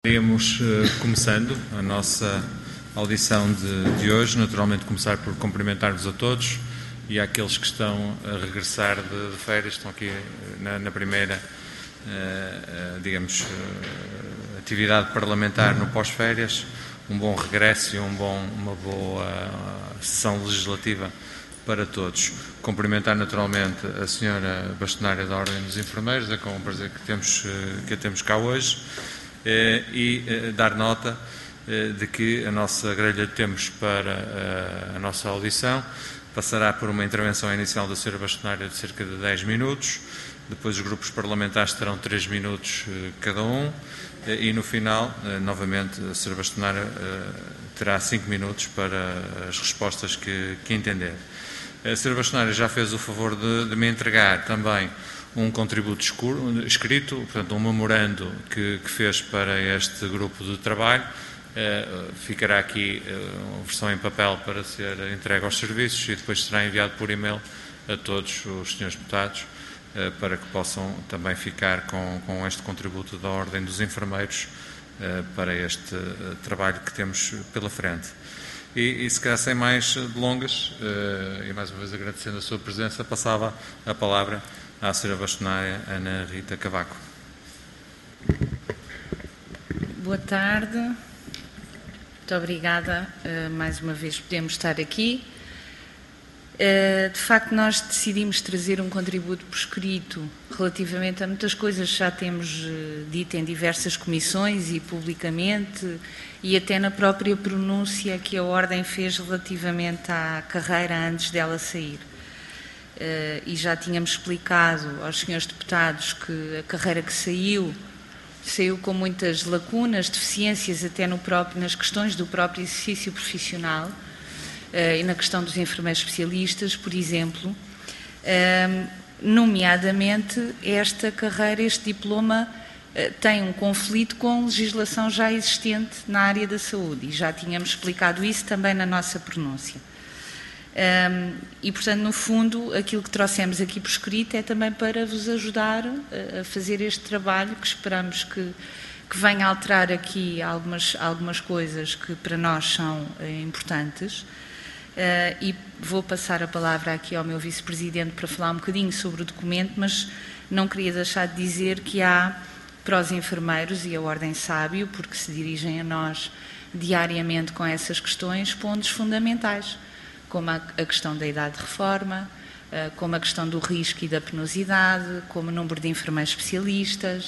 Iríamos começando a nossa audição de hoje, naturalmente começar por cumprimentar-vos a todos e àqueles que estão a regressar de férias, estão aqui na primeira, atividade parlamentar no pós-férias. Um bom regresso e uma boa sessão legislativa para todos. Cumprimentar naturalmente a senhora bastonária da Ordem dos Enfermeiros, é com o prazer que a temos cá hoje, e dar nota de que a nossa grelha de tempos para a nossa audição passará por uma intervenção inicial da senhora bastonária de cerca de 10 minutos, depois os grupos parlamentares terão 3 minutos cada um, e no final, novamente, a senhora bastonária terá 5 minutos para as respostas que entender. A senhora bastonária já fez o favor de me entregar também um contributo escrito, portanto um memorando que fez para este grupo de trabalho. Ficará aqui uma versão em papel para ser entregue aos serviços e depois será enviado por e-mail a todos os senhores deputados para que possam também ficar com este contributo da Ordem dos Enfermeiros para este trabalho que temos pela frente. E se calhar sem mais delongas, e mais uma vez agradecendo a sua presença, passava a palavra à senhora bastonária Ana Rita Cavaco. Boa tarde, muito obrigada, mais uma vez podemos estar aqui. De facto, nós decidimos trazer um contributo por escrito relativamente a muitas coisas que já temos dito em diversas comissões e publicamente, e até na própria pronúncia que a Ordem fez relativamente à carreira antes dela sair. E já tínhamos explicado aos senhores deputados que a carreira que saiu com muitas lacunas, deficiências até nas questões do próprio exercício profissional e na questão dos enfermeiros especialistas, por exemplo, nomeadamente esta carreira, este diploma tem um conflito com legislação já existente na área da saúde e já tínhamos explicado isso também na nossa pronúncia. E, portanto, no fundo, aquilo que trouxemos aqui por escrito é também para vos ajudar a fazer este trabalho que esperamos que venha a alterar aqui algumas coisas que para nós são importantes. E vou passar a palavra aqui ao meu vice-presidente para falar um bocadinho sobre o documento, mas não queria deixar de dizer que há para os enfermeiros, e a Ordem sabe-o, porque se dirigem a nós diariamente com essas questões, pontos fundamentais, como a questão da idade de reforma, como a questão do risco e da penosidade, como o número de enfermeiros especialistas.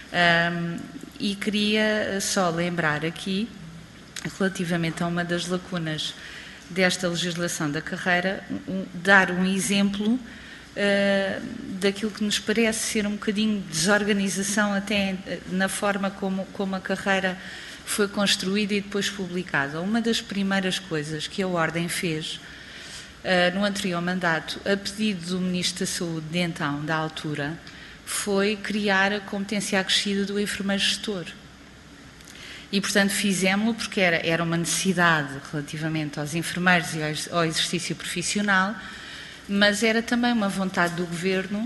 E queria só lembrar aqui, relativamente a uma das lacunas desta legislação da carreira, dar um exemplo daquilo que nos parece ser um bocadinho de desorganização até na forma como a carreira foi construída e depois publicada. Uma das primeiras coisas que a Ordem fez no anterior mandato, a pedido do Ministro da Saúde de então, da altura, foi criar a competência acrescida do enfermeiro gestor. E, portanto, fizemos-lo porque era uma necessidade relativamente aos enfermeiros e ao exercício profissional, mas era também uma vontade do Governo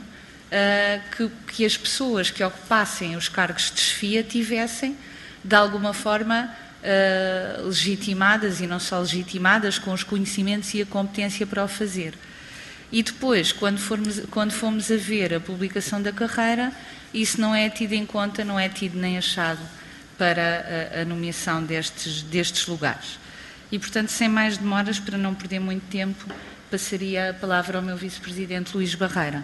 que as pessoas que ocupassem os cargos de chefia tivessem, de alguma forma, legitimadas, e não só legitimadas, com os conhecimentos e a competência para o fazer. E depois, quando fomos a ver a publicação da carreira, isso não é tido em conta, não é tido nem achado para a nomeação destes lugares. E, portanto, sem mais demoras, para não perder muito tempo, passaria a palavra ao meu vice-presidente Luís Barreira.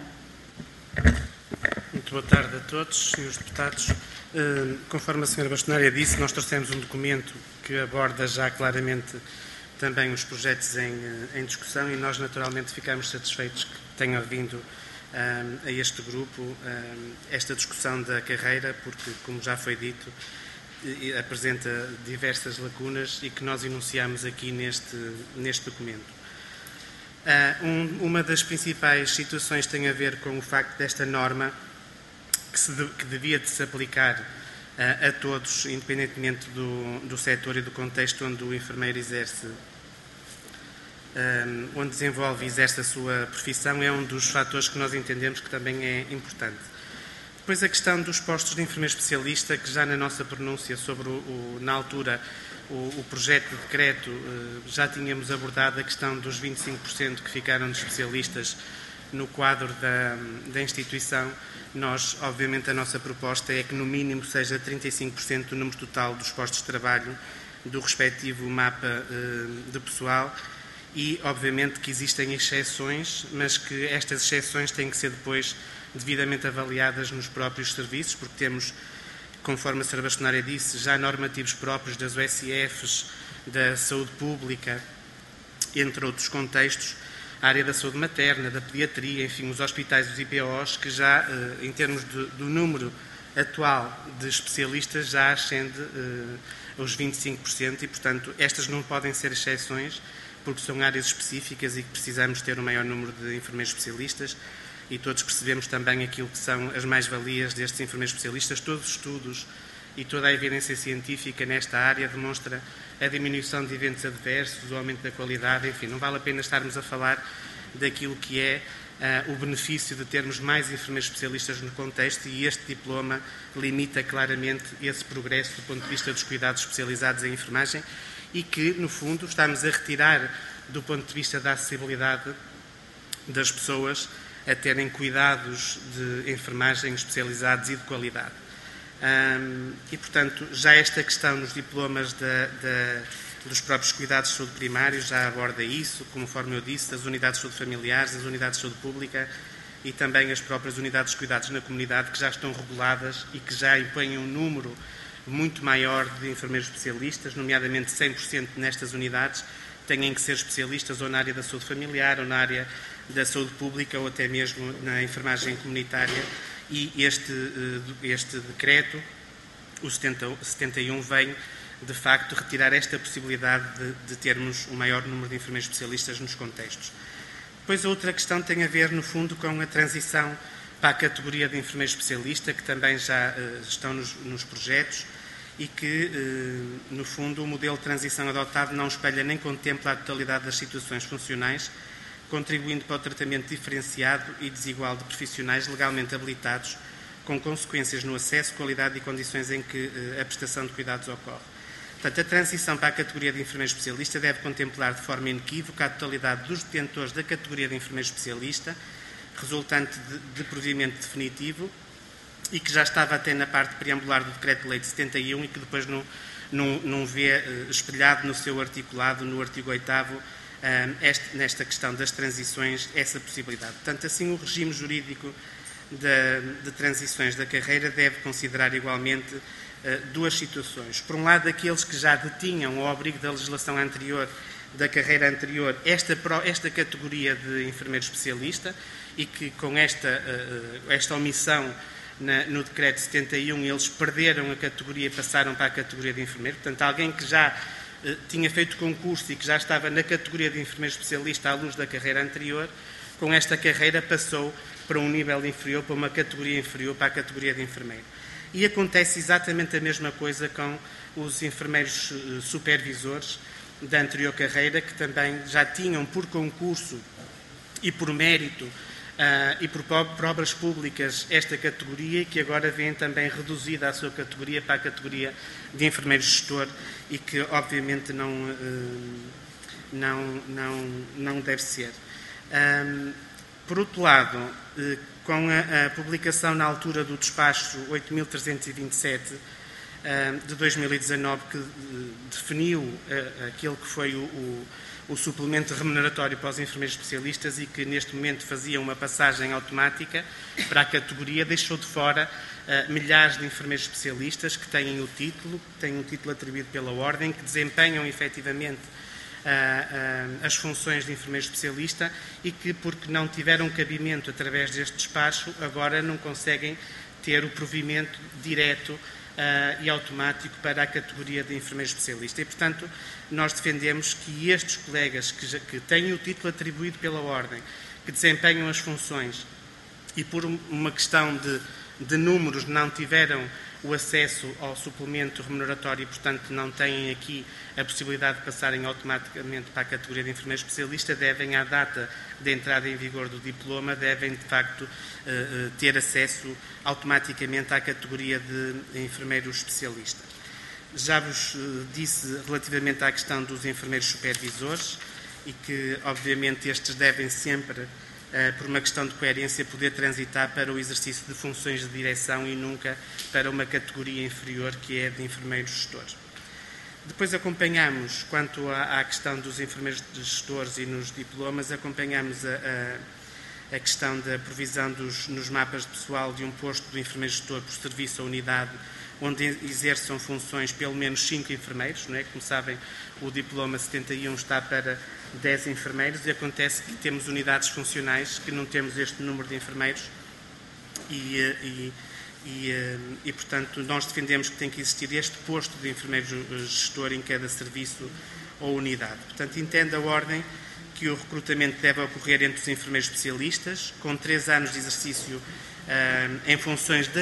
Muito boa tarde a todos, senhores deputados. Conforme a senhora bastonária disse, nós trouxemos um documento que aborda já claramente também os projetos em discussão e nós naturalmente ficamos satisfeitos que tenha vindo a este grupo esta discussão da carreira, porque, como já foi dito, apresenta diversas lacunas e que nós enunciamos aqui neste documento. Uma das principais situações tem a ver com o facto desta norma que devia de se aplicar a todos, independentemente do setor e do contexto onde o enfermeiro exerce, onde desenvolve e exerce a sua profissão, é um dos fatores que nós entendemos que também é importante. Depois a questão dos postos de enfermeiro especialista, que já na nossa pronúncia sobre, na altura, o projeto de decreto, já tínhamos abordado a questão dos 25% que ficaram de especialistas no quadro da instituição. Nós, obviamente, a nossa proposta é que no mínimo seja 35% do número total dos postos de trabalho do respectivo mapa de pessoal e, obviamente, que existem exceções, mas que estas exceções têm que ser depois devidamente avaliadas nos próprios serviços, porque temos, conforme a Sra. Bastonária disse, já normativos próprios das USFs, da saúde pública, entre outros contextos, a área da saúde materna, da pediatria, enfim, os hospitais, os IPOs, que já, em termos do número atual de especialistas, já ascende aos 25% e, portanto, estas não podem ser exceções, porque são áreas específicas e que precisamos ter um maior número de enfermeiros especialistas e todos percebemos também aquilo que são as mais-valias destes enfermeiros especialistas. Todos os estudos e toda a evidência científica nesta área demonstra a diminuição de eventos adversos, o aumento da qualidade, enfim, não vale a pena estarmos a falar daquilo que é o benefício de termos mais enfermeiros especialistas no contexto e este diploma limita claramente esse progresso do ponto de vista dos cuidados especializados em enfermagem e que, no fundo, estamos a retirar do ponto de vista da acessibilidade das pessoas a terem cuidados de enfermagem especializados e de qualidade. E, portanto, já esta questão nos diplomas dos próprios cuidados de saúde primários já aborda isso, conforme eu disse, as unidades de saúde familiares, as unidades de saúde pública e também as próprias unidades de cuidados na comunidade que já estão reguladas e que já impõem um número muito maior de enfermeiros especialistas, nomeadamente 100% nestas unidades, têm que ser especialistas ou na área da saúde familiar ou na área da saúde pública ou até mesmo na enfermagem comunitária e este decreto, o 71, vem de facto retirar esta possibilidade de termos um maior número de enfermeiros especialistas nos contextos. Depois a outra questão tem a ver no fundo com a transição para a categoria de enfermeiro especialista, que também já estão nos projetos e que, no fundo, o modelo de transição adotado não espelha nem contempla a totalidade das situações funcionais, contribuindo para o tratamento diferenciado e desigual de profissionais legalmente habilitados, com consequências no acesso, qualidade e condições em que a prestação de cuidados ocorre. Portanto, a transição para a categoria de enfermeiro especialista deve contemplar de forma inequívoca a totalidade dos detentores da categoria de enfermeiro especialista, resultante de provimento definitivo, e que já estava até na parte preambular do Decreto-Lei de 71 e que depois não vê espelhado no seu articulado, no artigo 8º, nesta questão das transições, essa possibilidade. Portanto, assim, o regime jurídico de transições da carreira deve considerar igualmente duas situações. Por um lado, aqueles que já detinham ao abrigo da legislação anterior, da carreira anterior, esta categoria de enfermeiro especialista e que com esta omissão no decreto 71 eles perderam a categoria e passaram para a categoria de enfermeiro. Portanto, alguém que já tinha feito concurso e que já estava na categoria de enfermeiro especialista à luz da carreira anterior, com esta carreira passou para um nível inferior, para uma categoria inferior, para a categoria de enfermeiro. E acontece exatamente a mesma coisa com os enfermeiros supervisores da anterior carreira, que também já tinham por concurso e por mérito e por obras públicas esta categoria, que agora vem também reduzida a sua categoria para a categoria de enfermeiro gestor e que obviamente não deve ser. Por outro lado, com a publicação na altura do despacho 8.327 de 2019, que definiu aquele que foi o suplemento remuneratório para os enfermeiros especialistas e que neste momento fazia uma passagem automática para a categoria, deixou de fora milhares de enfermeiros especialistas que têm um título atribuído pela Ordem, que desempenham efetivamente as funções de enfermeiro especialista e que, porque não tiveram cabimento através deste despacho, agora não conseguem ter o provimento direto e automático para a categoria de enfermeiro especialista. E, portanto, nós defendemos que estes colegas que têm o título atribuído pela Ordem, que desempenham as funções e por uma questão de números não tiveram o acesso ao suplemento remuneratório e, portanto, não têm aqui a possibilidade de passarem automaticamente para a categoria de enfermeiro especialista, devem, à data de entrada em vigor do diploma, devem, de facto, ter acesso automaticamente à categoria de enfermeiro especialista. Já vos disse relativamente à questão dos enfermeiros supervisores e que, obviamente, estes devem sempre, por uma questão de coerência, poder transitar para o exercício de funções de direção e nunca para uma categoria inferior, que é de enfermeiro gestor. Depois acompanhamos, quanto à questão dos enfermeiros gestores e nos diplomas, acompanhamos a questão da provisão nos mapas de pessoal de um posto de enfermeiro gestor por serviço ou unidade onde exerçam funções pelo menos 5 enfermeiros, não é? Como sabem, o diploma 71 está para 10 enfermeiros e acontece que temos unidades funcionais que não temos este número de enfermeiros e, portanto, nós defendemos que tem que existir este posto de enfermeiro gestor em cada serviço ou unidade. Portanto, entende a ordem que o recrutamento deve ocorrer entre os enfermeiros especialistas, com 3 anos de exercício em funções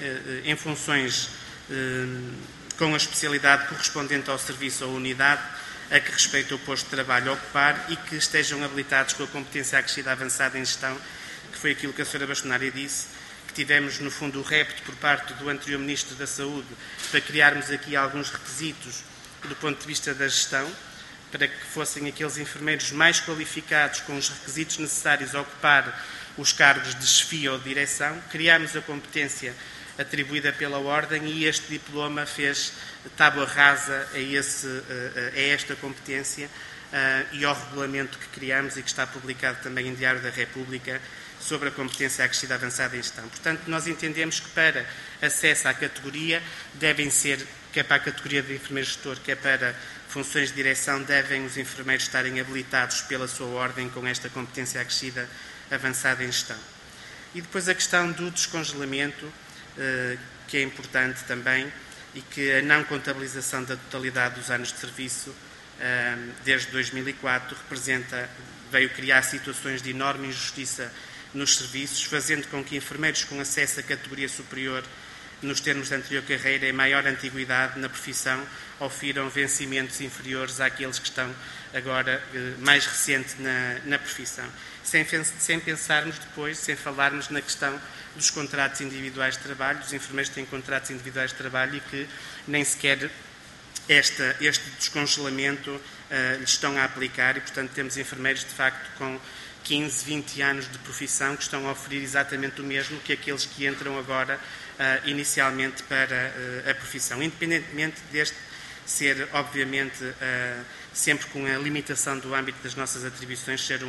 com a especialidade correspondente ao serviço ou unidade a que respeita o posto de trabalho a ocupar e que estejam habilitados com a competência acrescida avançada em gestão, que foi aquilo que a Sra. Bastonária disse, que tivemos, no fundo, o repto por parte do anterior Ministro da Saúde para criarmos aqui alguns requisitos do ponto de vista da gestão, para que fossem aqueles enfermeiros mais qualificados com os requisitos necessários a ocupar os cargos de chefia ou de direção. Criámos a competência atribuída pela Ordem e este diploma fez tábua rasa a esta competência e ao regulamento que criámos e que está publicado também em Diário da República sobre a competência acrescida avançada em gestão. Portanto, nós entendemos que para acesso à categoria devem ser, quer para a categoria de enfermeiro gestor, quer para funções de direção, devem os enfermeiros estarem habilitados pela sua Ordem com esta competência acrescida avançada em gestão. E depois a questão do descongelamento, que é importante também, e que a não contabilização da totalidade dos anos de serviço desde 2004 veio criar situações de enorme injustiça nos serviços, fazendo com que enfermeiros com acesso à categoria superior nos termos da anterior carreira e maior antiguidade na profissão ofiram vencimentos inferiores àqueles que estão agora mais recente na profissão. Sem pensarmos depois, sem falarmos na questão dos contratos individuais de trabalho. Os enfermeiros têm contratos individuais de trabalho e que nem sequer este descongelamento lhes estão a aplicar e, portanto, temos enfermeiros, de facto, com 15, 20 anos de profissão que estão a oferir exatamente o mesmo que aqueles que entram agora inicialmente para a profissão, independentemente deste ser, obviamente, sempre com a limitação do âmbito das nossas atribuições, ser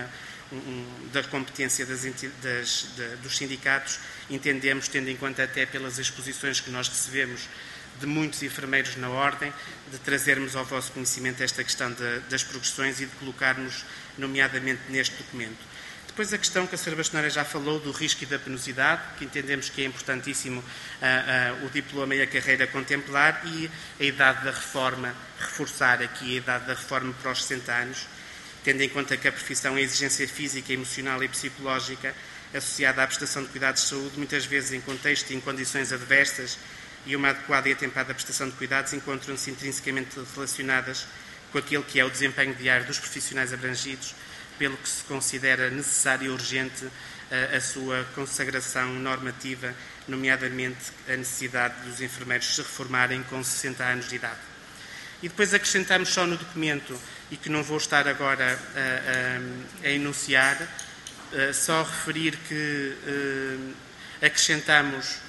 da competência dos sindicatos. Entendemos, tendo em conta até pelas exposições que nós recebemos de muitos enfermeiros na Ordem, de trazermos ao vosso conhecimento esta questão das progressões e de colocarmos, nomeadamente, neste documento. Depois a questão que a Sra. Bastonária já falou do risco e da penosidade, que entendemos que é importantíssimo o diploma e a carreira contemplar, e a idade da reforma, reforçar aqui a idade da reforma para os 60 anos, tendo em conta que a profissão é exigência física, emocional e psicológica associada à prestação de cuidados de saúde, muitas vezes em contexto e em condições adversas, e uma adequada e atempada prestação de cuidados encontram-se intrinsecamente relacionadas com aquilo que é o desempenho diário dos profissionais abrangidos, pelo que se considera necessário e urgente a sua consagração normativa, nomeadamente a necessidade dos enfermeiros se reformarem com 60 anos de idade. E depois acrescentamos só no documento, e que não vou estar agora a enunciar, só referir que acrescentamos,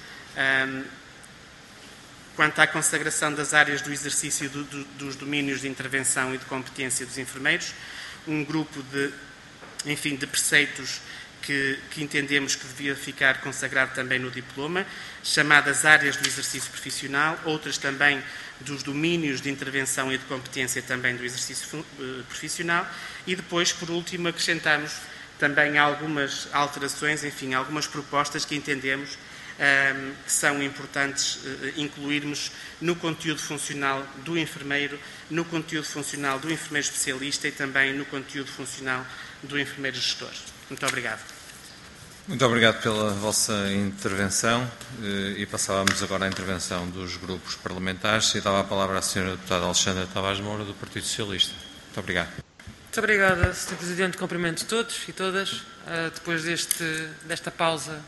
quanto à consagração das áreas do exercício dos domínios de intervenção e de competência dos enfermeiros, um grupo de preceitos que entendemos que devia ficar consagrado também no diploma, chamadas áreas do exercício profissional, outras também dos domínios de intervenção e de competência também do exercício profissional, e depois, por último, acrescentamos também algumas alterações, algumas propostas que entendemos que são importantes incluirmos no conteúdo funcional do enfermeiro, no conteúdo funcional do enfermeiro especialista e também no conteúdo funcional do enfermeiro gestor. Muito obrigado. Muito obrigado pela vossa intervenção e passávamos agora à intervenção dos grupos parlamentares e dava a palavra à Sra. Deputada Alexandra Tavares Moura, do Partido Socialista. Muito obrigado. Muito obrigada, Sr. Presidente. Cumprimento todos e todas. Depois desta pausa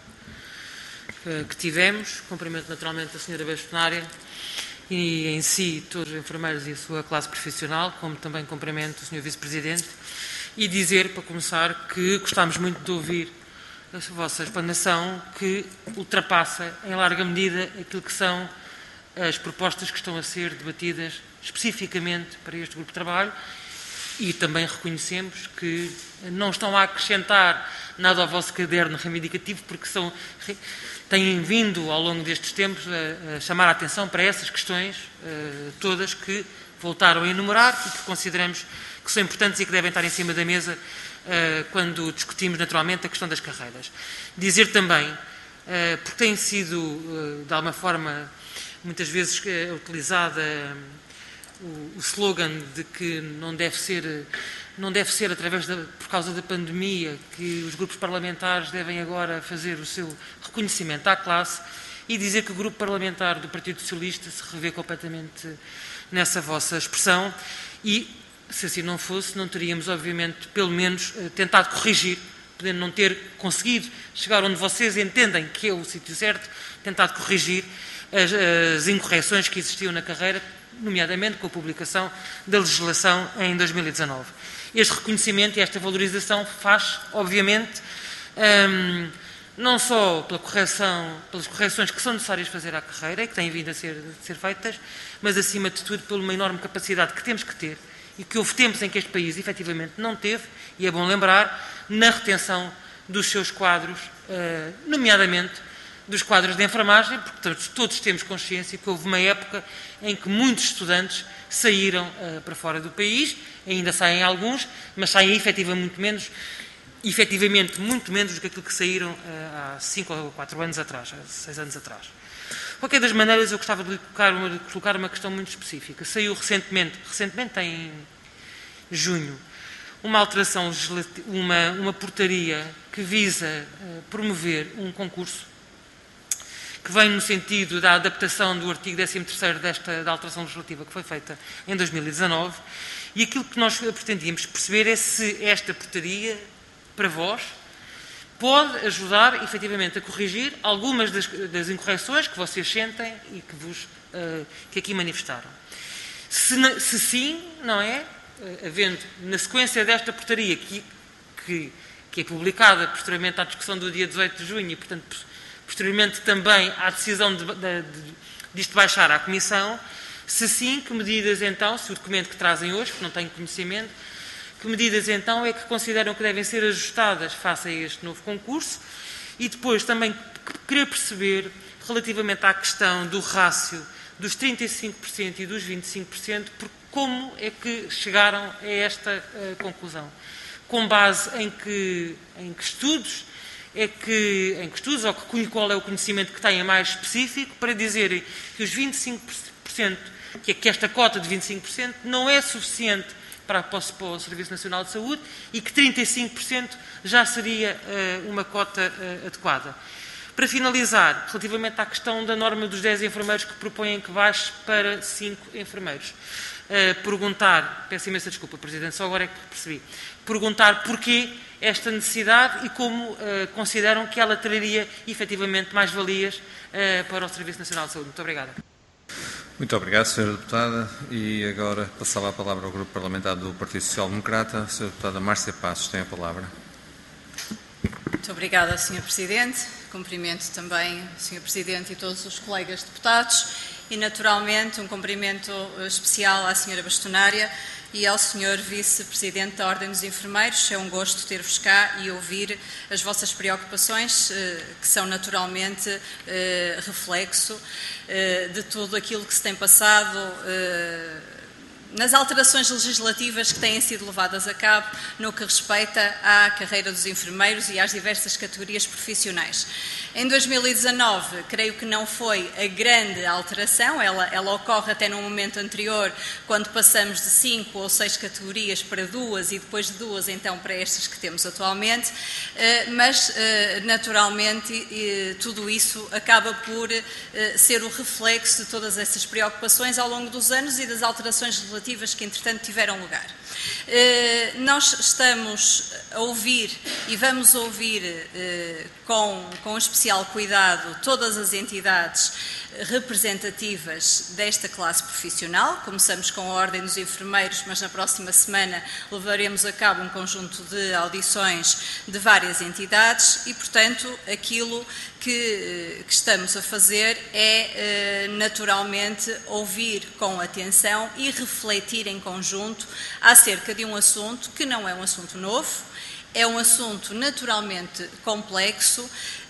que tivemos, cumprimento naturalmente a Sra. Bastonária e em si todos os enfermeiros e a sua classe profissional, como também cumprimento o Sr. Vice-Presidente, e dizer, para começar, que gostámos muito de ouvir a vossa explanação, que ultrapassa em larga medida aquilo que são as propostas que estão a ser debatidas especificamente para este grupo de trabalho, e também reconhecemos que não estão a acrescentar nada ao vosso caderno reivindicativo, porque têm vindo ao longo destes tempos a chamar a atenção para essas questões todas que voltaram a enumerar e que consideramos que são importantes e que devem estar em cima da mesa quando discutimos naturalmente a questão das carreiras. Dizer também, porque tem sido de alguma forma muitas vezes utilizada o slogan de que não deve ser por causa da pandemia que os grupos parlamentares devem agora fazer o seu reconhecimento à classe, e dizer que o grupo parlamentar do Partido Socialista se revê completamente nessa vossa expressão, e se assim não fosse, não teríamos obviamente pelo menos tentado corrigir, podendo não ter conseguido chegar onde vocês entendem que é o sítio certo, tentado corrigir as incorreções que existiam na carreira, nomeadamente com a publicação da legislação em 2019. Este reconhecimento e esta valorização faz, obviamente, não só pelas correções que são necessárias fazer à carreira e que têm vindo a ser feitas, mas, acima de tudo, por uma enorme capacidade que temos que ter e que houve tempos em que este país, efetivamente, não teve, e é bom lembrar, na retenção dos seus quadros, nomeadamente dos quadros de enfermagem, porque todos temos consciência que houve uma época em que muitos estudantes saíram para fora do país, ainda saem alguns, mas saem efetivamente muito menos do que aquilo que saíram há 5 ou 4 anos atrás, há 6 anos atrás. De qualquer das maneiras, eu gostava de colocar uma questão muito específica. Saiu recentemente em junho, uma alteração, uma portaria que visa promover um concurso que vem no sentido da adaptação do artigo 13º da alteração legislativa que foi feita em 2019, e aquilo que nós pretendíamos perceber é se esta portaria, para vós, pode ajudar, efetivamente, a corrigir algumas das incorreções que vocês sentem e que aqui manifestaram. Se sim, não é? Havendo, na sequência desta portaria, que é publicada posteriormente à discussão do dia 18 de junho e, portanto, posteriormente também à decisão disto baixar à Comissão, se sim, que medidas então, se o documento que trazem hoje, que não tenho conhecimento, que medidas então é que consideram que devem ser ajustadas face a este novo concurso, e depois também querer perceber, relativamente à questão do rácio dos 35% e dos 25%, como é que chegaram a esta conclusão. Com base em que estudos, ou qual é o conhecimento que têm mais específico, para dizerem que os 25%, que esta cota de 25% não é suficiente para o Serviço Nacional de Saúde e que 35% já seria uma cota adequada. Para finalizar, relativamente à questão da norma dos 10 enfermeiros que propõem que baixe para 5 enfermeiros, peço imensa desculpa, Presidente, só agora é que percebi, perguntar porquê esta necessidade e como consideram que ela traria efetivamente mais valias para o Serviço Nacional de Saúde. Muito obrigada. Muito obrigado, Sra. Deputada. E agora passava a palavra ao Grupo Parlamentar do Partido Social Democrata. A Sra. Deputada Márcia Passos tem a palavra. Muito obrigada, Sr. Presidente. Cumprimento também o Sr. Presidente e todos os colegas deputados e, naturalmente, um cumprimento especial à Sra. Bastonária e ao Sr. Vice-Presidente da Ordem dos Enfermeiros. É um gosto ter-vos cá e ouvir as vossas preocupações, que são naturalmente reflexo de tudo aquilo que se tem passado nas alterações legislativas que têm sido levadas a cabo no que respeita à carreira dos enfermeiros e às diversas categorias profissionais. Em 2019, creio que não foi a grande alteração, ela ocorre até num momento anterior, quando passamos de 5 ou 6 categorias para 2 e depois de 2 então para estas que temos atualmente, mas naturalmente tudo isso acaba por ser o reflexo de todas essas preocupações ao longo dos anos e das alterações legislativas que entretanto tiveram lugar. Nós estamos a ouvir e vamos ouvir com especial cuidado todas as entidades representativas desta classe profissional. Começamos com a Ordem dos Enfermeiros, mas na próxima semana levaremos a cabo um conjunto de audições de várias entidades e, portanto, aquilo que estamos a fazer é, naturalmente, ouvir com atenção e refletir em conjunto acerca de um assunto que não é um assunto novo, é um assunto naturalmente complexo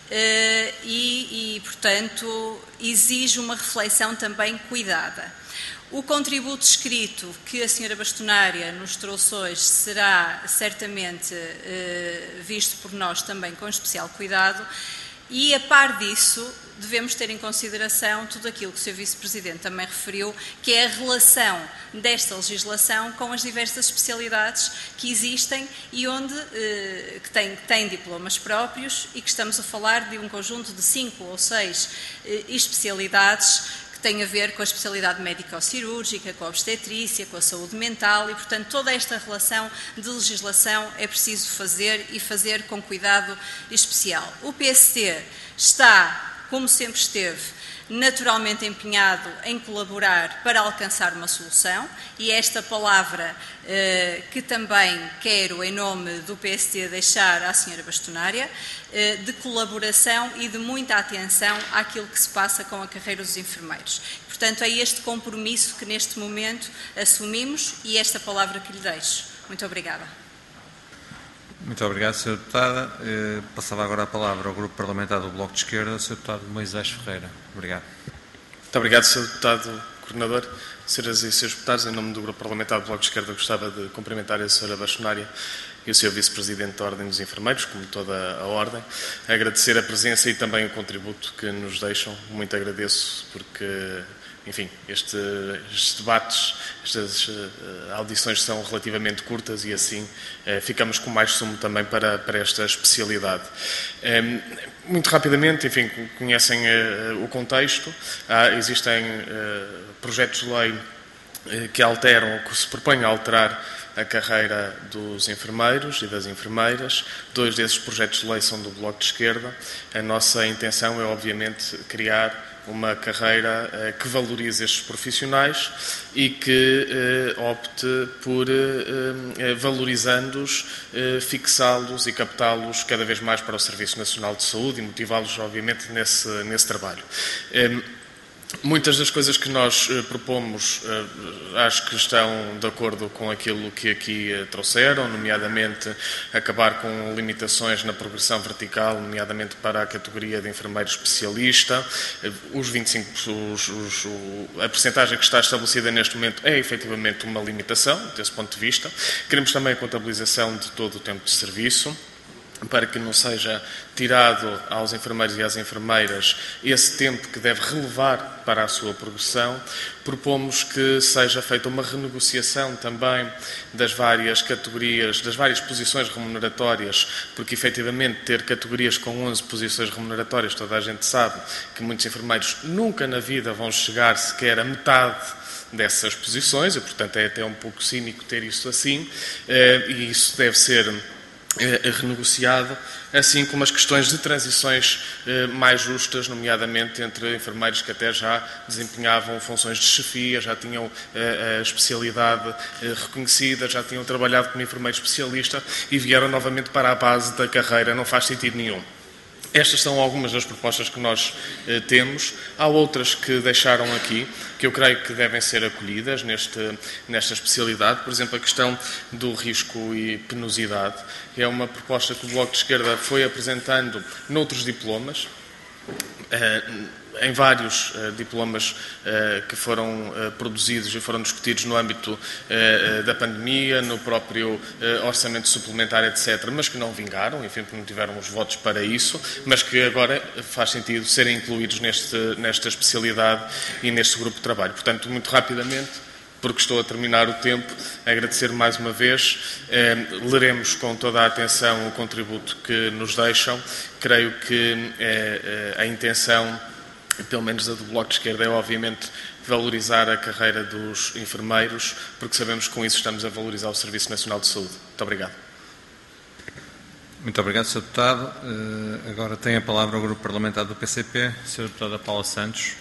e, portanto, exige uma reflexão também cuidada. O contributo escrito que a Sra. Bastonária nos trouxe hoje será certamente visto por nós também com especial cuidado e, a par disso, devemos ter em consideração tudo aquilo que o Sr. Vice-Presidente também referiu, que é a relação desta legislação com as diversas especialidades que existem e onde que têm diplomas próprios e que estamos a falar de um conjunto de 5 ou 6 especialidades que têm a ver com a especialidade médico-cirúrgica, com a obstetrícia, com a saúde mental e, portanto, toda esta relação de legislação é preciso fazer e fazer com cuidado especial. O PST está, como sempre esteve, naturalmente empenhado em colaborar para alcançar uma solução e esta palavra que também quero, em nome do PST, deixar à Sra. Bastonária, de colaboração e de muita atenção àquilo que se passa com a carreira dos enfermeiros. Portanto, é este compromisso que neste momento assumimos e esta palavra que lhe deixo. Muito obrigada. Muito obrigado, Sra. Deputada. Passava agora a palavra ao Grupo Parlamentar do Bloco de Esquerda, Sr. Deputado Moisés Ferreira. Obrigado. Muito obrigado, Sr. Deputado Coordenador. Senhoras e Srs. Deputados, em nome do Grupo Parlamentar do Bloco de Esquerda, gostava de cumprimentar a Sra. Bastonária e o Sr. Vice-Presidente da Ordem dos Enfermeiros, como toda a Ordem. Agradecer a presença e também o contributo que nos deixam. Muito agradeço porque, enfim, estes debates, estas audições são relativamente curtas e assim ficamos com mais sumo também para esta especialidade. Muito rapidamente, enfim, conhecem o contexto. Existem projetos de lei que alteram, que se propõem a alterar a carreira dos enfermeiros e das enfermeiras. 2 desses projetos de lei são do Bloco de Esquerda. A nossa intenção é, obviamente, criar uma carreira que valorize estes profissionais e que opte por, valorizando-os, fixá-los e captá-los cada vez mais para o Serviço Nacional de Saúde e motivá-los, obviamente, nesse trabalho. Muitas das coisas que nós propomos acho que estão de acordo com aquilo que aqui trouxeram, nomeadamente acabar com limitações na progressão vertical, nomeadamente para a categoria de enfermeiro especialista. Os 25, a percentagem que está estabelecida neste momento é efetivamente uma limitação, desse ponto de vista. Queremos também a contabilização de todo o tempo de serviço, para que não seja tirado aos enfermeiros e às enfermeiras esse tempo que deve relevar para a sua progressão. Propomos que seja feita uma renegociação também das várias categorias, das várias posições remuneratórias, porque efetivamente ter categorias com 11 posições remuneratórias, toda a gente sabe que muitos enfermeiros nunca na vida vão chegar sequer a metade dessas posições, e portanto é até um pouco cínico ter isso assim, e isso deve ser renegociado, assim como as questões de transições mais justas, nomeadamente entre enfermeiros que até já desempenhavam funções de chefia, já tinham a especialidade reconhecida, já tinham trabalhado como enfermeiro especialista e vieram novamente para a base da carreira. Não faz sentido nenhum. Estas são algumas das propostas que nós temos. Há outras que deixaram aqui, que eu creio que devem ser acolhidas nesta especialidade. Por exemplo, a questão do risco e penosidade. É uma proposta que o Bloco de Esquerda foi apresentando noutros diplomas. em vários diplomas que foram produzidos e foram discutidos no âmbito da pandemia, no próprio orçamento suplementar, etc., mas que não vingaram, enfim, que não tiveram os votos para isso, mas que agora faz sentido serem incluídos nesta especialidade e neste grupo de trabalho. Portanto, muito rapidamente, porque estou a terminar o tempo, agradecer mais uma vez. Leremos com toda a atenção o contributo que nos deixam. Creio que a intenção, pelo menos a do Bloco de Esquerda, é obviamente valorizar a carreira dos enfermeiros, porque sabemos que com isso estamos a valorizar o Serviço Nacional de Saúde. Muito obrigado. Muito obrigado, Sr. Deputado. Agora tem a palavra o Grupo Parlamentar do PCP, Sra. Deputada Paula Santos.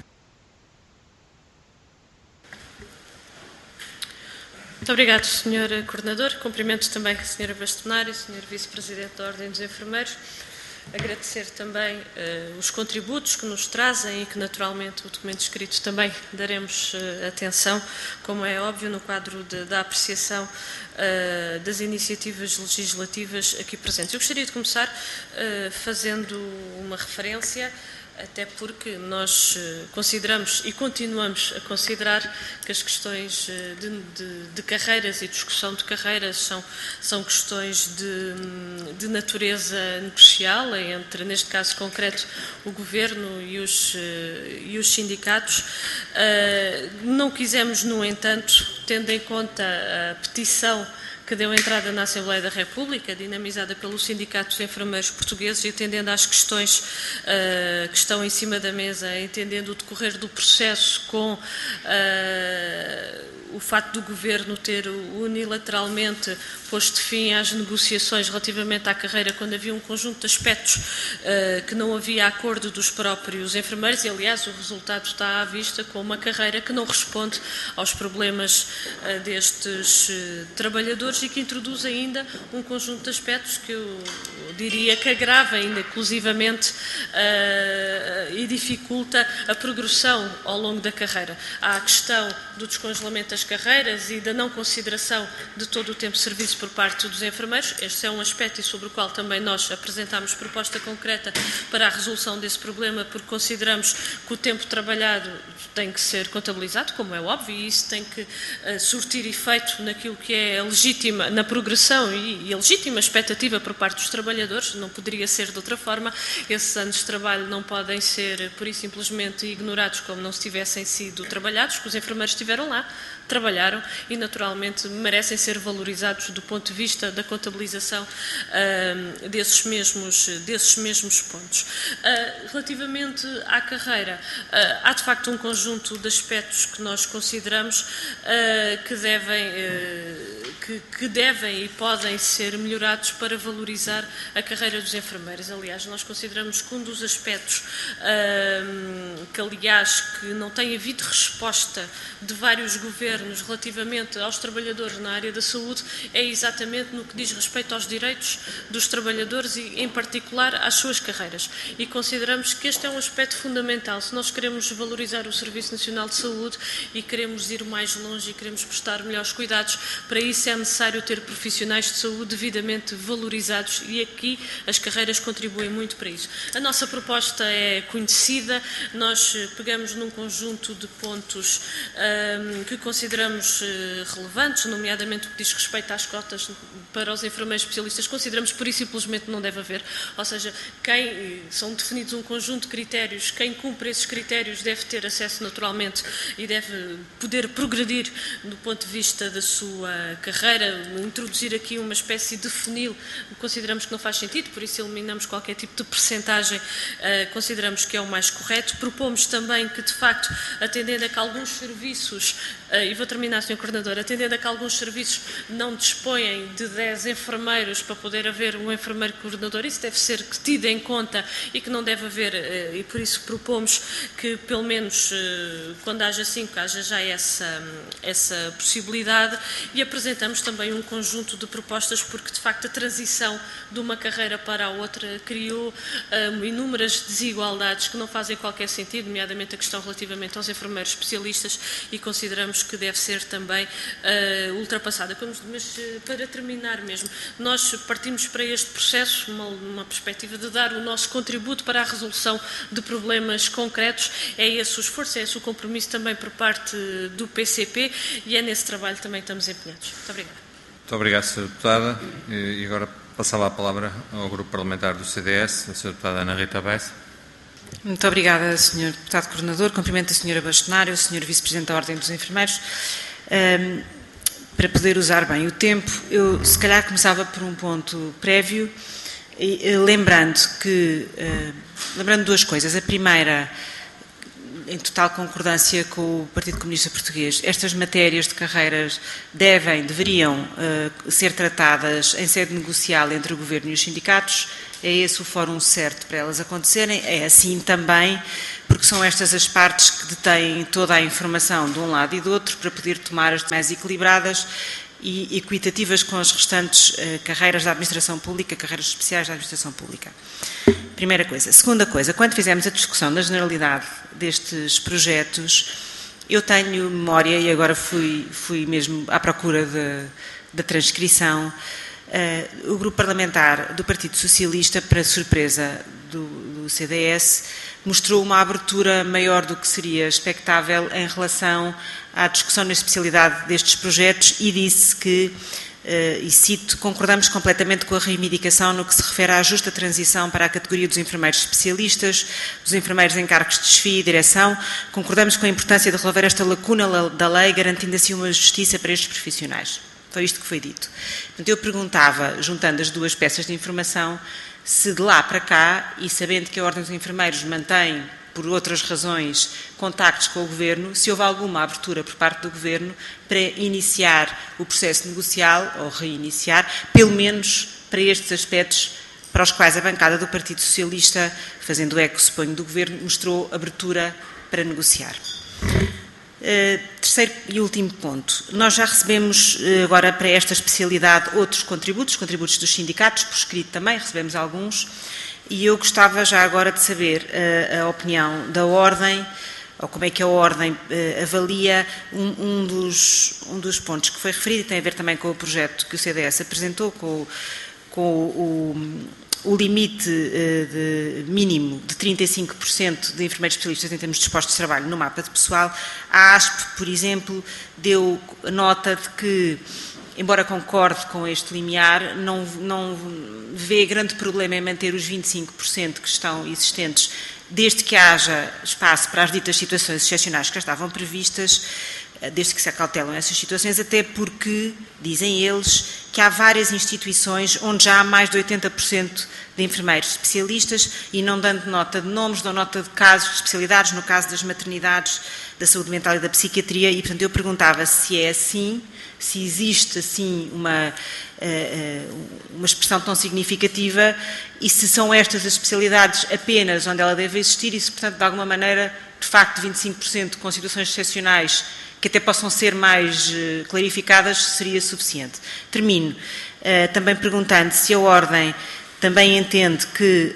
Muito obrigado, Sr. Coordenador. Cumprimento também a Sra. Bastonária, Sr. Vice-Presidente da Ordem dos Enfermeiros. Agradecer também os contributos que nos trazem e que, naturalmente, o documento escrito também daremos atenção, como é óbvio, no quadro da apreciação das iniciativas legislativas aqui presentes. Eu gostaria de começar fazendo uma referência, até porque nós consideramos e continuamos a considerar que as questões de carreiras e discussão de carreiras são questões de natureza negocial entre, neste caso concreto, o Governo e os sindicatos. Não quisemos, no entanto, tendo em conta a petição que deu entrada na Assembleia da República, dinamizada pelos sindicatos enfermeiros portugueses, e atendendo às questões que estão em cima da mesa, entendendo o decorrer do processo com o facto do Governo ter unilateralmente posto fim às negociações relativamente à carreira, quando havia um conjunto de aspectos que não havia acordo dos próprios enfermeiros, e aliás o resultado está à vista, com uma carreira que não responde aos problemas destes trabalhadores e que introduz ainda um conjunto de aspectos que eu diria que agrava ainda inclusivamente e dificulta a progressão ao longo da carreira. Há a questão do descongelamento das carreiras e da não consideração de todo o tempo de serviço por parte dos enfermeiros. Este é um aspecto sobre o qual também nós apresentámos proposta concreta para a resolução desse problema, porque consideramos que o tempo trabalhado tem que ser contabilizado, como é óbvio, e isso tem que surtir efeito naquilo que é a legítima, na progressão e a legítima expectativa por parte dos trabalhadores. Não poderia ser de outra forma. Esses anos de trabalho não podem ser, pura e simplesmente, ignorados como não se tivessem sido trabalhados, que os enfermeiros estiveram lá, trabalharam e, naturalmente, merecem ser valorizados do ponto de vista da contabilização desses mesmos pontos. Relativamente à carreira, há de facto um conjunto de aspectos que nós consideramos que devem e podem ser melhorados para valorizar a carreira dos enfermeiros. Aliás, nós consideramos que um dos aspectos que não tem havido resposta de vários governos relativamente aos trabalhadores na área da saúde é exatamente no que diz respeito aos direitos dos trabalhadores e, em particular, às suas carreiras. E consideramos que este é um aspecto fundamental. Se nós queremos valorizar o Serviço Nacional de Saúde e queremos ir mais longe e queremos prestar melhores cuidados, para isso é necessário ter profissionais de saúde devidamente valorizados, e aqui as carreiras contribuem muito para isso. A nossa proposta é conhecida, nós pegamos num conjunto de pontos que consideramos relevantes, nomeadamente o que diz respeito às cotas para os enfermeiros especialistas. Consideramos por isso simplesmente não deve haver, ou seja, são definidos um conjunto de critérios, quem cumpre esses critérios deve ter acesso naturalmente e deve poder progredir do ponto de vista da sua carreira. Introduzir aqui uma espécie de funil consideramos que não faz sentido, por isso eliminamos qualquer tipo de percentagem, consideramos que é o mais correto. Propomos também que, de facto, atendendo a que alguns serviços, e vou terminar, Sr. Coordenador, atendendo a que alguns serviços não dispõem de 10 enfermeiros para poder haver um enfermeiro coordenador, isso deve ser tido em conta e que não deve haver, e por isso propomos que, pelo menos, quando haja 5, haja já essa possibilidade, e apresentamos apresentamos também um conjunto de propostas, porque de facto a transição de uma carreira para a outra criou inúmeras desigualdades que não fazem qualquer sentido, nomeadamente a questão relativamente aos enfermeiros especialistas, e consideramos que deve ser também ultrapassada. Mas para terminar mesmo, nós partimos para este processo uma perspectiva de dar o nosso contributo para a resolução de problemas concretos. É esse o esforço, é esse o compromisso também por parte do PCP, e é nesse trabalho que também estamos empenhados. Muito obrigada. Muito obrigado, Sra. Deputada. E agora passava a palavra ao Grupo Parlamentar do CDS, a Sra. Deputada Ana Rita Bessa. Muito obrigada, Sr. Deputado Coordenador. Cumprimento a Sra. Bastonário, o Sr. Vice-Presidente da Ordem dos Enfermeiros. Para poder usar bem o tempo, eu se calhar começava por um ponto prévio, lembrando duas coisas. A primeira, em total concordância com o Partido Comunista Português, estas matérias de carreiras deveriam ser tratadas em sede negocial entre o Governo e os sindicatos. É esse o fórum certo para elas acontecerem. É assim também, porque são estas as partes que detêm toda a informação de um lado e do outro, para poder tomar as mais equilibradas e equitativas com as restantes carreiras da administração pública, carreiras especiais da administração pública. Primeira coisa. Segunda coisa, quando fizemos a discussão da generalidade destes projetos, eu tenho memória, e agora fui mesmo à procura da transcrição, o grupo parlamentar do Partido Socialista, para surpresa do CDS, mostrou uma abertura maior do que seria expectável em relação à discussão na especialidade destes projetos, e disse que, e cito, concordamos completamente com a reivindicação no que se refere à justa transição para a categoria dos enfermeiros especialistas, dos enfermeiros em cargos de chefia e direção. Concordamos com a importância de resolver esta lacuna da lei, garantindo assim uma justiça para estes profissionais. Foi isto que foi dito. Portanto, eu perguntava, juntando as duas peças de informação, se de lá para cá, e sabendo que a Ordem dos Enfermeiros mantém, por outras razões, contactos com o Governo, se houve alguma abertura por parte do Governo para iniciar o processo negocial, ou reiniciar, pelo menos para estes aspectos para os quais a bancada do Partido Socialista, fazendo eco, suponho, do Governo, mostrou abertura para negociar. Terceiro e último ponto. Nós já recebemos agora para esta especialidade outros contributos dos sindicatos, por escrito também, recebemos alguns, e eu gostava já agora de saber a opinião da Ordem, ou como é que a Ordem avalia um dos pontos que foi referido, e tem a ver também com o projeto que o CDS apresentou, com o limite mínimo de 35% de enfermeiros especialistas em termos de postos de trabalho no mapa de pessoal. A ASP, por exemplo, deu nota de que, embora concorde com este limiar, não vê grande problema em manter os 25% que estão existentes, desde que haja espaço para as ditas situações excepcionais que já estavam previstas, desde que se acautelam essas situações, até porque, dizem eles, que há várias instituições onde já há mais de 80% de enfermeiros especialistas, e não dando nota de nomes, dão nota de casos, de especialidades, no caso das maternidades, da saúde mental e da psiquiatria, e portanto eu perguntava se é assim, se existe assim uma expressão tão significativa, e se são estas as especialidades apenas onde ela deve existir, e se portanto de alguma maneira, de facto, 25% com situações excepcionais que até possam ser mais clarificadas, seria suficiente. Termino também perguntando se a Ordem também entende que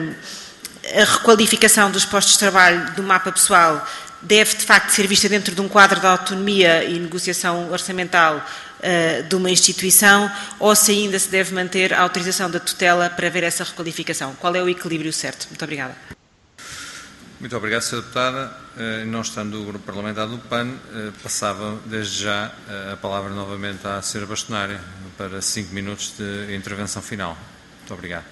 a requalificação dos postos de trabalho do mapa pessoal deve, de facto, ser vista dentro de um quadro de autonomia e negociação orçamental de uma instituição, ou se ainda se deve manter a autorização da tutela para ver essa requalificação. Qual é o equilíbrio certo? Muito obrigada. Muito obrigado, Sra. Deputada. Não estando o Grupo Parlamentar do PAN, passava desde já a palavra novamente à Sra. Bastonária para 5 minutos de intervenção final. Muito obrigado.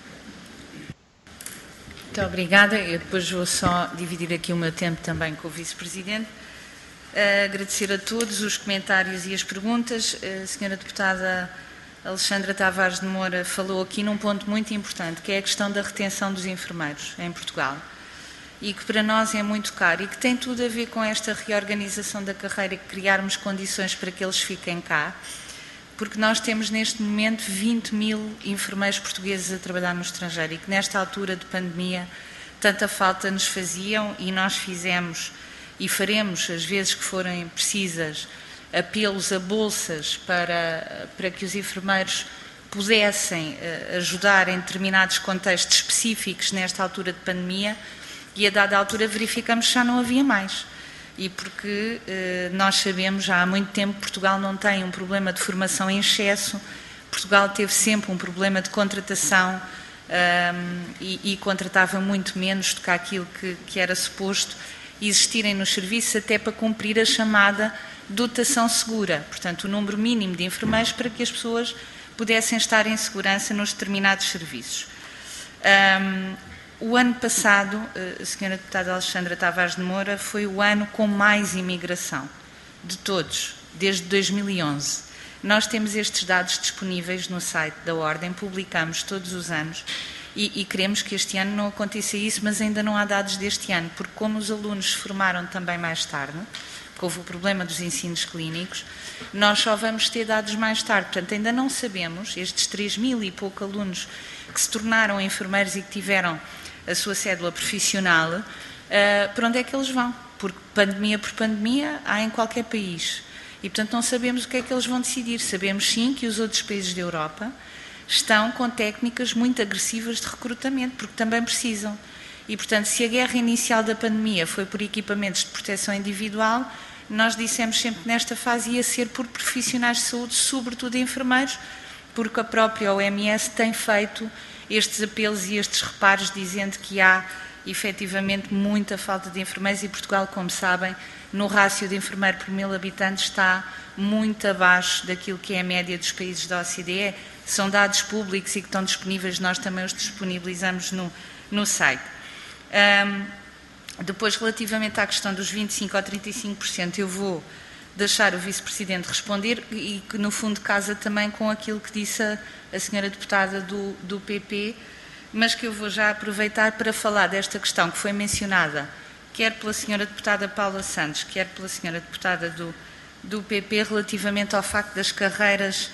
Muito obrigada. Eu depois vou só dividir aqui o meu tempo também com o Vice-Presidente. Agradecer a todos os comentários e as perguntas. A Sra. Deputada Alexandra Tavares de Moura falou aqui num ponto muito importante, que é a questão da retenção dos enfermeiros em Portugal, e que para nós é muito caro, e que tem tudo a ver com esta reorganização da carreira e criarmos condições para que eles fiquem cá, porque nós temos neste momento 20 mil enfermeiros portugueses a trabalhar no estrangeiro, e que nesta altura de pandemia tanta falta nos faziam, e nós fizemos e faremos as vezes que forem precisas apelos a bolsas para que os enfermeiros pudessem ajudar em determinados contextos específicos nesta altura de pandemia, e a dada altura verificamos que já não havia mais. E porque nós sabemos, já há muito tempo, Portugal não tem um problema de formação em excesso, Portugal teve sempre um problema de contratação e contratava muito menos do que aquilo que era suposto existirem nos serviços, até para cumprir a chamada dotação segura, portanto o número mínimo de enfermeiros para que as pessoas pudessem estar em segurança nos determinados serviços. O ano passado, a Sra. Deputada Alexandra Tavares de Moura, foi o ano com mais imigração de todos, desde 2011. Nós temos estes dados disponíveis no site da Ordem, publicamos todos os anos e queremos que este ano não aconteça isso, mas ainda não há dados deste ano, porque como os alunos se formaram também mais tarde, porque houve o problema dos ensinos clínicos, nós só vamos ter dados mais tarde. Portanto, ainda não sabemos, estes 3.000 e pouco alunos que se tornaram enfermeiros e que tiveram a sua cédula profissional, para onde é que eles vão? Porque pandemia por pandemia há em qualquer país. E, portanto, não sabemos o que é que eles vão decidir. Sabemos, sim, que os outros países da Europa estão com técnicas muito agressivas de recrutamento, porque também precisam. E, portanto, se a guerra inicial da pandemia foi por equipamentos de proteção individual, nós dissemos sempre que nesta fase ia ser por profissionais de saúde, sobretudo enfermeiros, porque a própria OMS tem feito estes apelos e estes reparos, dizendo que há, efetivamente, muita falta de enfermeiros e Portugal, como sabem, no rácio de enfermeiro por 1000 habitantes está muito abaixo daquilo que é a média dos países da OCDE. São dados públicos e que estão disponíveis, nós também os disponibilizamos no site. Depois, relativamente à questão dos 25% ou 35%, eu vou deixar o Vice-Presidente responder e que, no fundo, casa também com aquilo que disse a Sra. Deputada do PP, mas que eu vou já aproveitar para falar desta questão que foi mencionada, quer pela Sra. Deputada Paula Santos, quer pela Sra. Deputada do PP, relativamente ao facto das carreiras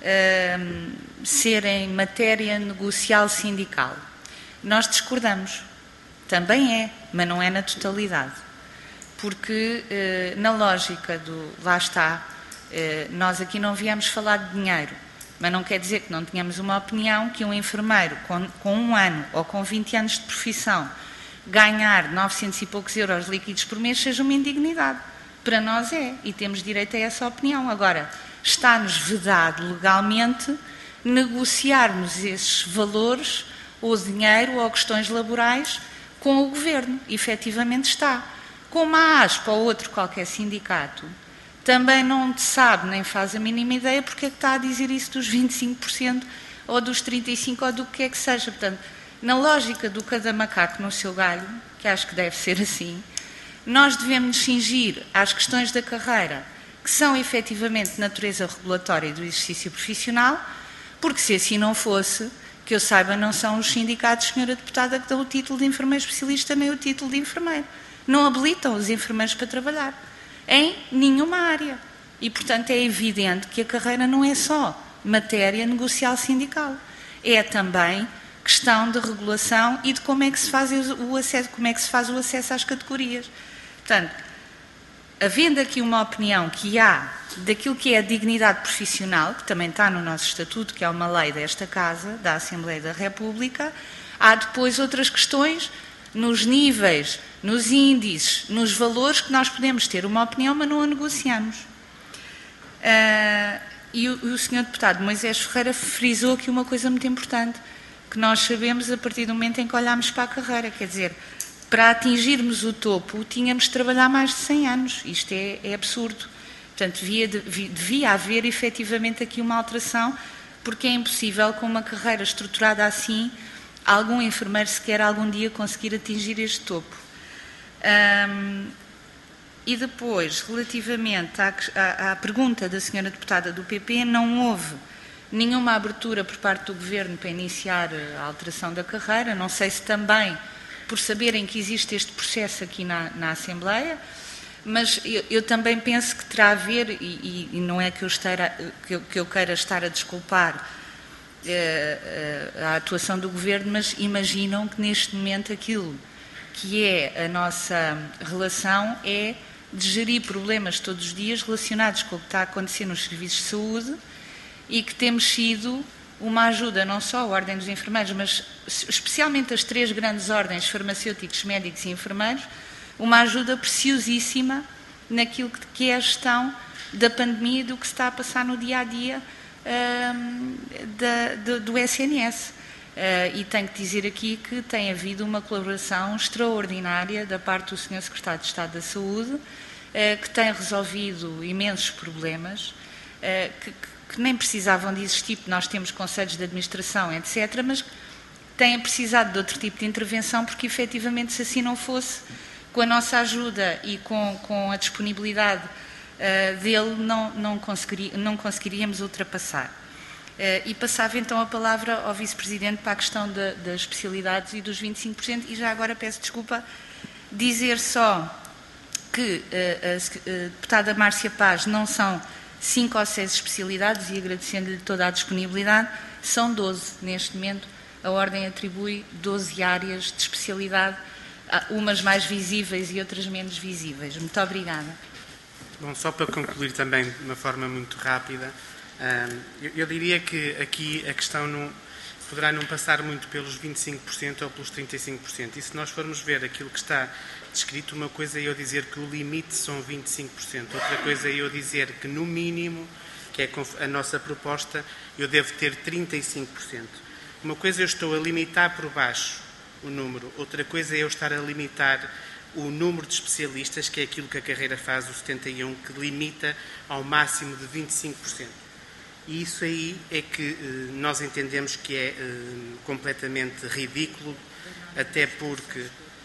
serem matéria negocial sindical. Nós discordamos. Também é, mas não é na totalidade. Porque, na lógica lá está, nós aqui não viemos falar de dinheiro, mas não quer dizer que não tenhamos uma opinião que um enfermeiro com 1 ano ou com 20 anos de profissão ganhar 900 e poucos euros líquidos por mês seja uma indignidade. Para nós é, e temos direito a essa opinião. Agora, está-nos vedado legalmente negociarmos esses valores, ou dinheiro, ou questões laborais, com o Governo. Efetivamente está. Como a ASP ou outro qualquer sindicato, também não sabe nem faz a mínima ideia porque é que está a dizer isso dos 25% ou dos 35% ou do que é que seja. Portanto, na lógica do cada macaco no seu galho, que acho que deve ser assim, nós devemos nos cingir às questões da carreira, que são efetivamente de natureza regulatória e do exercício profissional, porque se assim não fosse, que eu saiba, não são os sindicatos, Sra. Deputada, que dão o título de enfermeiro especialista nem o título de enfermeiro. Não habilitam os enfermeiros para trabalhar em nenhuma área. E, portanto, é evidente que a carreira não é só matéria negocial sindical. É também questão de regulação e de como é que se faz o acesso, como é que se faz o acesso às categorias. Portanto, havendo aqui uma opinião que há daquilo que é a dignidade profissional, que também está no nosso estatuto, que é uma lei desta Casa, da Assembleia da República, há depois outras questões nos níveis, nos índices, nos valores que nós podemos ter uma opinião, mas não a negociamos. E o Sr. Deputado Moisés Ferreira frisou aqui uma coisa muito importante, que nós sabemos a partir do momento em que olhamos para a carreira, quer dizer, para atingirmos o topo, tínhamos de trabalhar mais de 100 anos. Isto é absurdo. Portanto, devia haver efetivamente aqui uma alteração, porque é impossível, com uma carreira estruturada assim, algum enfermeiro sequer algum dia conseguir atingir este topo. E depois, relativamente à pergunta da Sra. Deputada do PP, não houve nenhuma abertura por parte do Governo para iniciar a alteração da carreira. Não sei se também por saberem que existe este processo aqui na Assembleia, mas eu também penso que terá a ver, e não é que eu queira estar a desculpar a atuação do Governo, mas imaginam que neste momento aquilo que é a nossa relação é de gerir problemas todos os dias relacionados com o que está a acontecer nos serviços de saúde e que temos sido uma ajuda não só à Ordem dos Enfermeiros, mas especialmente as 3 grandes ordens, farmacêuticos, médicos e enfermeiros, uma ajuda preciosíssima naquilo que é a gestão da pandemia e do que se está a passar no dia-a-dia do SNS. E tenho que dizer aqui que tem havido uma colaboração extraordinária da parte do Sr. Secretário de Estado da Saúde, que tem resolvido imensos problemas, que nem precisavam de existir, porque nós temos conselhos de administração, etc., mas têm precisado de outro tipo de intervenção, porque efetivamente, se assim não fosse, com a nossa ajuda e com a disponibilidade dele, não conseguiríamos ultrapassar. E passava então a palavra ao Vice-Presidente para a questão das especialidades e dos 25%, e já agora peço desculpa, dizer só que a deputada Márcia Paz não são 5 ou 6 especialidades, e agradecendo-lhe toda a disponibilidade, são 12. Neste momento, a Ordem atribui 12 áreas de especialidade, umas mais visíveis e outras menos visíveis. Muito obrigada. Bom, só para concluir também de uma forma muito rápida, eu diria que aqui a questão poderá não passar muito pelos 25% ou pelos 35%. E se nós formos ver aquilo que está descrito, uma coisa é eu dizer que o limite são 25%, outra coisa é eu dizer que no mínimo, que é a nossa proposta, eu devo ter 35%. Uma coisa eu estou a limitar por baixo o número, outra coisa é eu estar a limitar o número de especialistas, que é aquilo que a carreira faz, o 71, que limita ao máximo de 25%. E isso aí é que nós entendemos que é completamente ridículo, até porque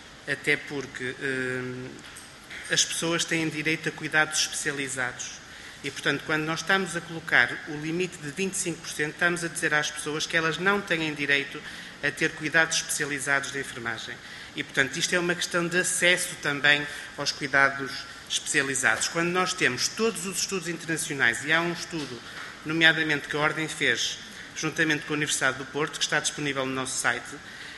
as pessoas têm direito a cuidados especializados. E, portanto, quando nós estamos a colocar o limite de 25%, estamos a dizer às pessoas que elas não têm direito a ter cuidados especializados de enfermagem. E, portanto, isto é uma questão de acesso também aos cuidados especializados. Quando nós temos todos os estudos internacionais, e há um estudo, nomeadamente, que a Ordem fez, juntamente com a Universidade do Porto, que está disponível no nosso site,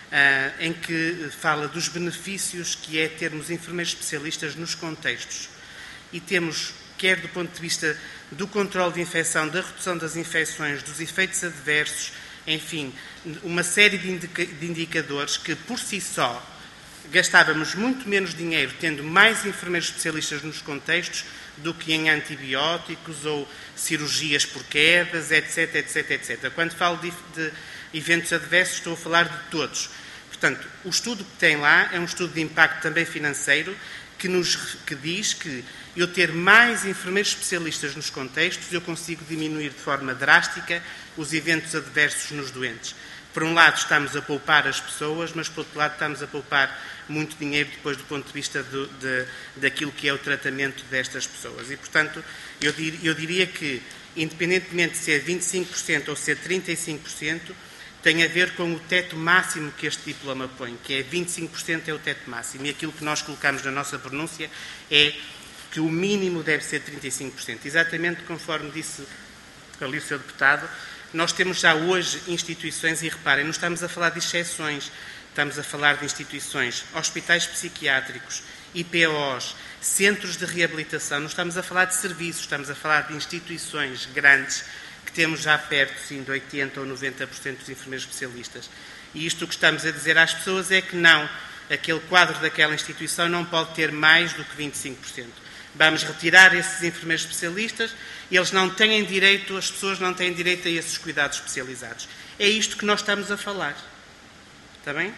em que fala dos benefícios que é termos enfermeiros especialistas nos contextos. E temos, quer do ponto de vista do controle de infecção, da redução das infecções, dos efeitos adversos, enfim, uma série de indicadores que, por si só, gastávamos muito menos dinheiro tendo mais enfermeiros especialistas nos contextos do que em antibióticos ou cirurgias por quedas, etc, etc, etc. Quando falo de eventos adversos, estou a falar de todos. Portanto, o estudo que tem lá é um estudo de impacto também financeiro que diz que eu ter mais enfermeiros especialistas nos contextos, eu consigo diminuir de forma drástica os eventos adversos nos doentes. Por um lado, estamos a poupar as pessoas, mas, por outro lado, estamos a poupar muito dinheiro depois do ponto de vista daquilo que é o tratamento destas pessoas. E, portanto, eu diria que, independentemente de ser 25% ou ser 35%, tem a ver com o teto máximo que este diploma põe, que é 25% é o teto máximo. E aquilo que nós colocamos na nossa pronúncia é que o mínimo deve ser 35%. Exatamente conforme disse ali o Sr. Deputado, nós temos já hoje instituições, e reparem, não estamos a falar de exceções, estamos a falar de instituições, hospitais psiquiátricos, IPOs, centros de reabilitação, não estamos a falar de serviços, estamos a falar de instituições grandes que temos já perto, sim, de 80% ou 90% dos enfermeiros especialistas. E isto o que estamos a dizer às pessoas é que não, aquele quadro daquela instituição não pode ter mais do que 25%. Vamos retirar esses enfermeiros especialistas, eles não têm direito, as pessoas não têm direito a esses cuidados especializados. É isto que nós estamos a falar. Está bem?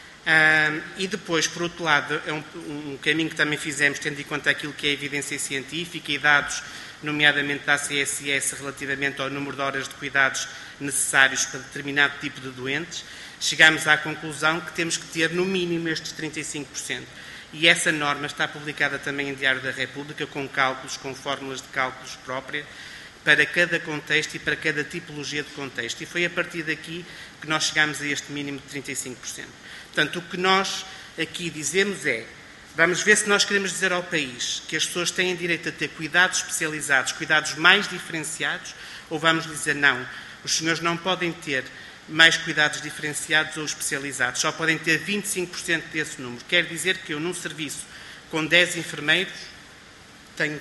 E depois, por outro lado, é um caminho que também fizemos, tendo em conta aquilo que é a evidência científica e dados, nomeadamente da CSS, relativamente ao número de horas de cuidados necessários para determinado tipo de doentes, chegámos à conclusão que temos que ter, no mínimo, estes 35%. E essa norma está publicada também em Diário da República, com cálculos, com fórmulas de cálculos próprias, para cada contexto e para cada tipologia de contexto. E foi a partir daqui que nós chegámos a este mínimo de 35%. Portanto, o que nós aqui dizemos é, vamos ver se nós queremos dizer ao país que as pessoas têm direito a ter cuidados especializados, cuidados mais diferenciados, ou vamos dizer não, os senhores não podem ter mais cuidados diferenciados ou especializados, só podem ter 25% desse número. Quer dizer que eu, num serviço com 10 enfermeiros, tenho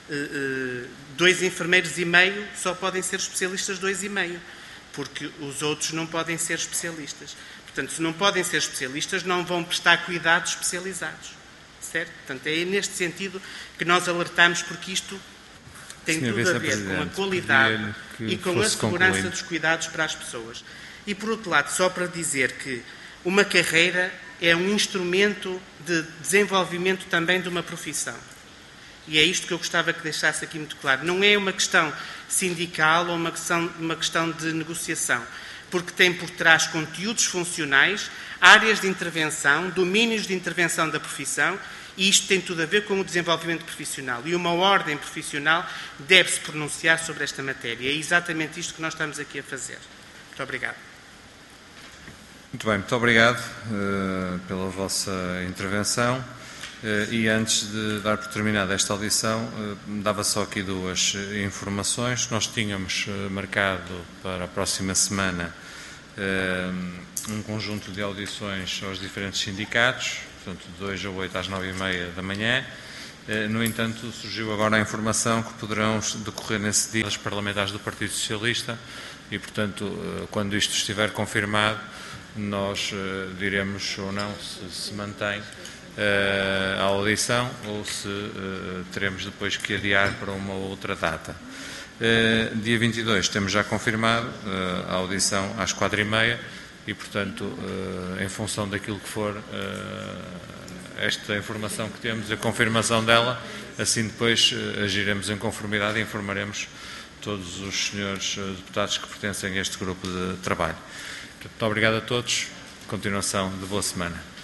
2 enfermeiros e meio, só podem ser especialistas 2,5, porque os outros não podem ser especialistas. Portanto, se não podem ser especialistas, não vão prestar cuidados especializados. Certo? Portanto, é neste sentido que nós alertamos, porque isto tem tudo a ver com a qualidade e com a segurança dos cuidados para as pessoas. E, por outro lado, só para dizer que uma carreira é um instrumento de desenvolvimento também de uma profissão. E é isto que eu gostava que deixasse aqui muito claro. Não é uma questão sindical ou uma questão de negociação, porque tem por trás conteúdos funcionais, áreas de intervenção, domínios de intervenção da profissão, e isto tem tudo a ver com o desenvolvimento profissional. E uma ordem profissional deve-se pronunciar sobre esta matéria. É exatamente isto que nós estamos aqui a fazer. Muito obrigado. Muito bem, muito obrigado pela vossa intervenção. E antes de dar por terminada esta audição, dava só aqui 2 informações. Nós tínhamos marcado para a próxima semana um conjunto de audições aos diferentes sindicatos, portanto, de 2 a 8 às 9h30 da manhã. No entanto, surgiu agora a informação que poderão decorrer nesse dia as parlamentares do Partido Socialista e, portanto, quando isto estiver confirmado, nós diremos ou não se mantém a audição ou se teremos depois que adiar para uma outra data. Dia 22 temos já confirmado a audição às 4h30 e, portanto, em função daquilo que for esta informação que temos, a confirmação dela, assim depois agiremos em conformidade e informaremos todos os senhores deputados que pertencem a este grupo de trabalho. Muito obrigado a todos. Continuação de boa semana.